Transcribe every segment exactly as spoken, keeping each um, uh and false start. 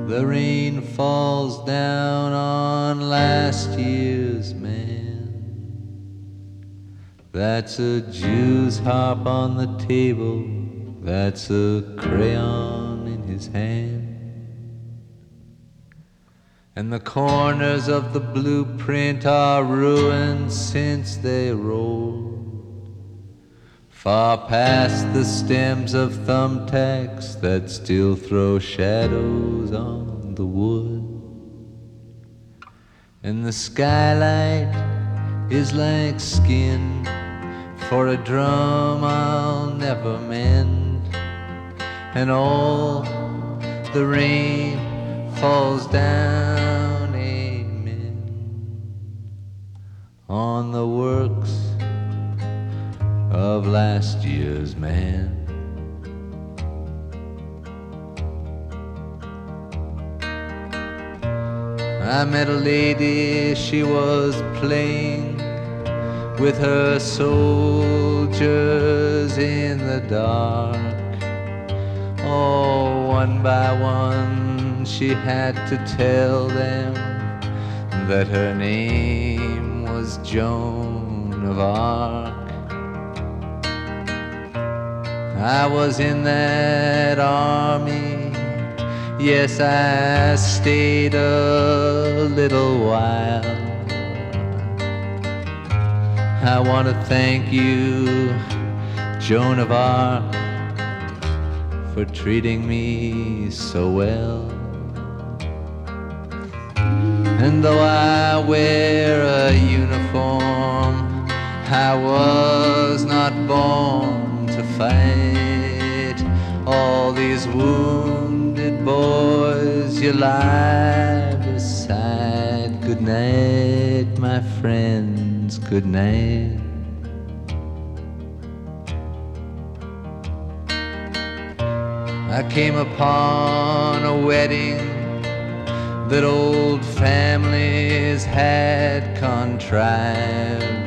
The rain falls down on last year's man. That's a Jew's harp on the table, that's a crayon in his hand. And the corners of the blueprint are ruined since they rolled far past the stems of thumbtacks that still throw shadows on the wood. And the skylight is like skin for a drum I'll never mend. And all the rain falls down, amen, on the works of last year's man. I met a lady, she was playing with her soldiers in the dark. Oh, one by one she had to tell them that her name was Joan of Arc. I was in that army, yes, I stayed a little while. I want to thank you, Joan of Arc, for treating me so well. And though I wear a uniform, I was not born to fight. All these wounded boys you lie beside. Good night, my friends, good night. I came upon a wedding that old families had contrived.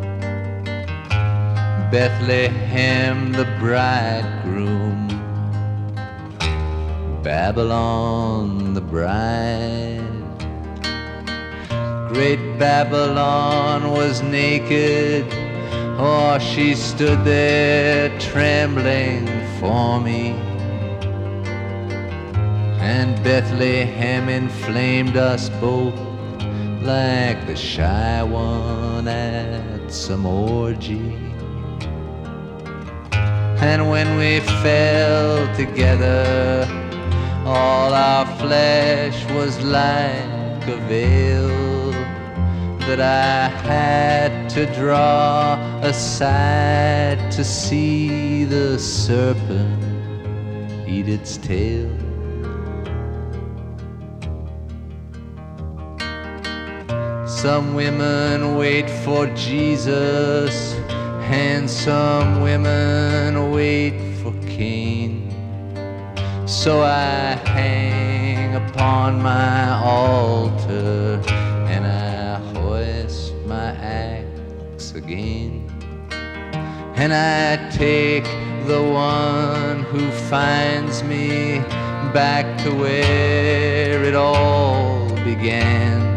Bethlehem the bridegroom, Babylon the bride. Great Babylon was naked, oh, she stood there trembling for me. And Bethlehem inflamed us both like the shy one at some orgy. And when we fell together, all our flesh was like a veil that I had to draw aside to see the serpent eat its tail. Some women wait for Jesus, and some women wait for Cain. So I hang upon my altar, and I hoist my axe again. And I take the one who finds me back to where it all began.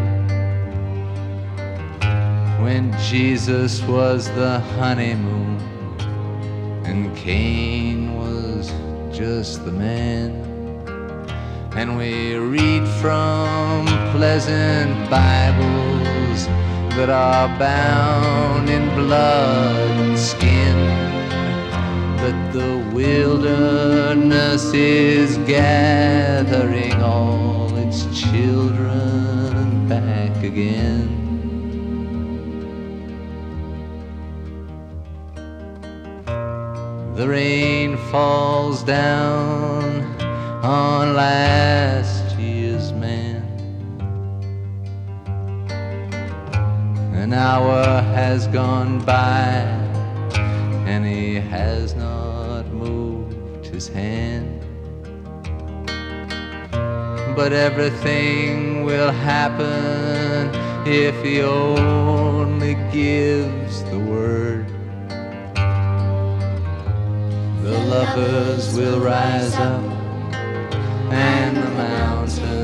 When Jesus was the honeymoon and Cain was just the man. And we read from pleasant Bibles that are bound in blood and skin, that the wilderness is gathering all its children back again. The rain falls down on last year's man. An hour has gone by and he has not moved his hand. But everything will happen if he only gives the word. The lovers will rise up and the mountains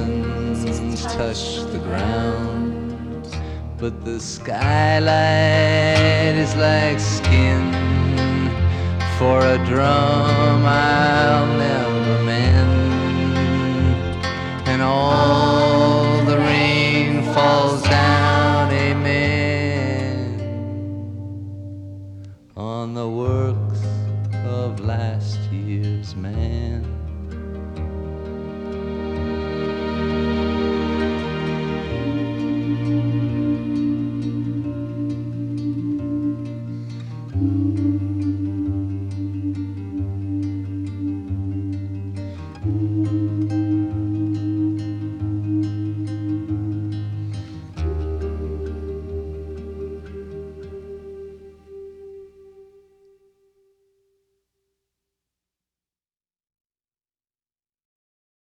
touch the ground, but the skylight is like skin for a drum I'll never